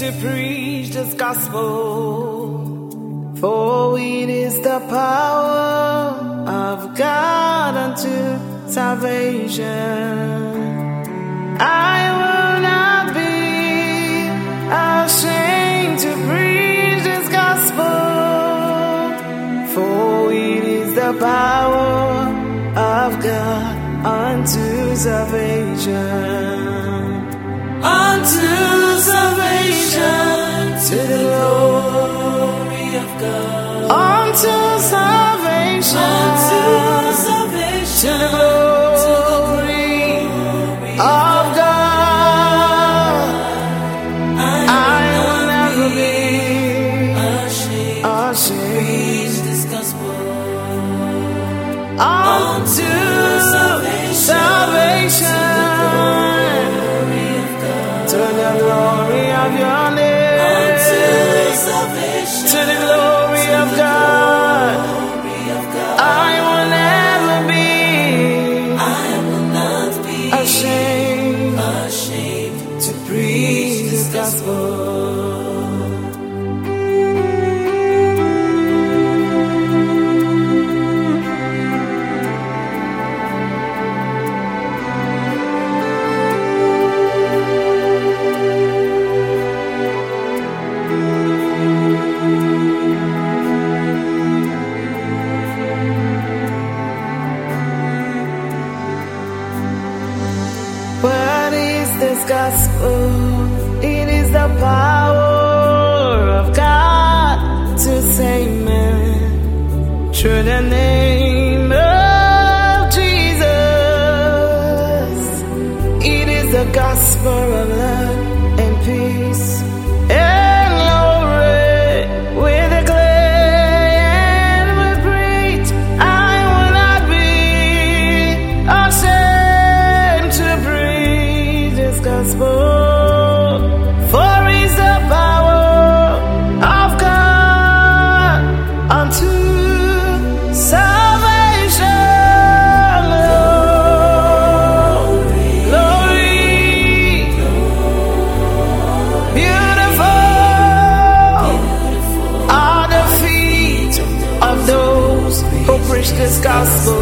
to preach this gospel, for it is the power of God unto salvation. I will not be ashamed to preach this gospel, for it is the power of God unto salvation. Unto salvation, to the glory of God. Unto salvation, to the glory of God. I will never be ashamed. This gospel. Unto salvation, to the glory of your name, to the glory of God. I will never be ashamed to preach this gospel. What is this gospel? It is the power of God to save man through the name of Jesus. It is the gospel of love and peace and glory. We declare and we preach. I will not be ashamed to preach this gospel, for it's the power of God unto salvation. Glory, beautiful are the feet of those who preach this gospel.